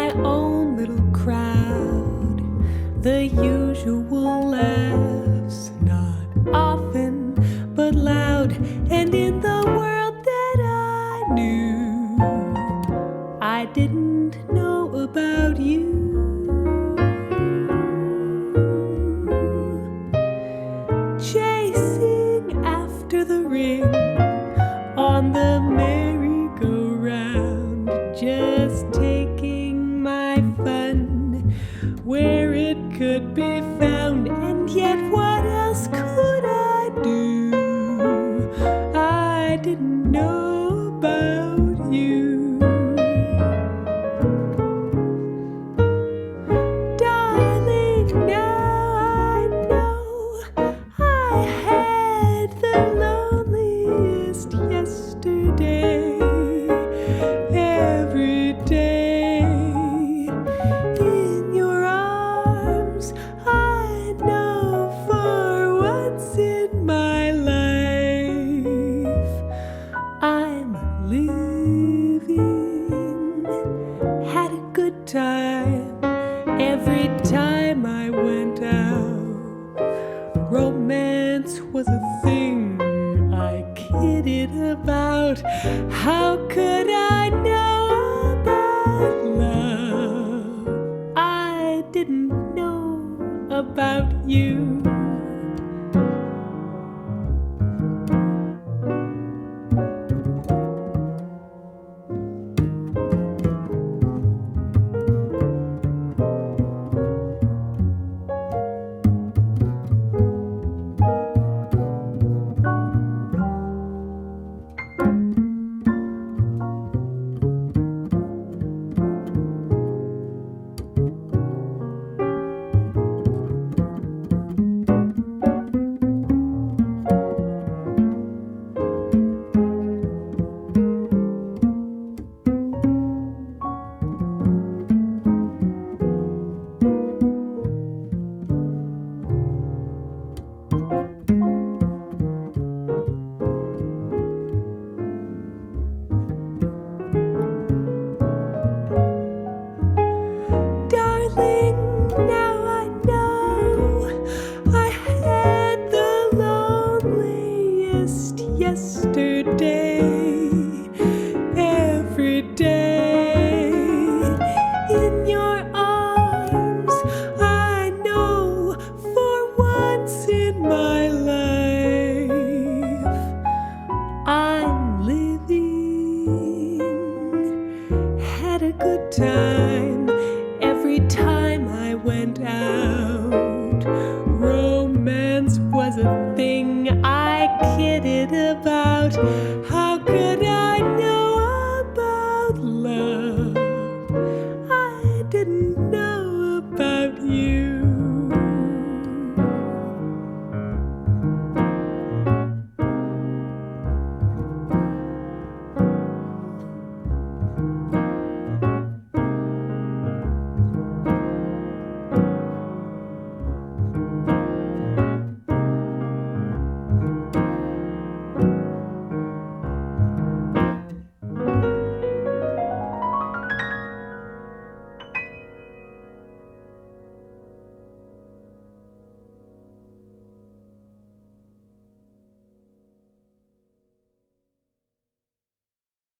my own little crowd, the usual laughs, not often but loud. And in the world that I knew, I didn't know about you. Chasing after the ring on the merry-go-round, just taking my fun where it could be found. And yet what else could I do? I didn't know about you. Darling, now I know I had the loneliest yesterday. Every day in your arms, I know for once in my life I'm living. Had a good time every time I went out. Romance was a thing I kidded about. How could I know about love? I didn't know about you. Darling, now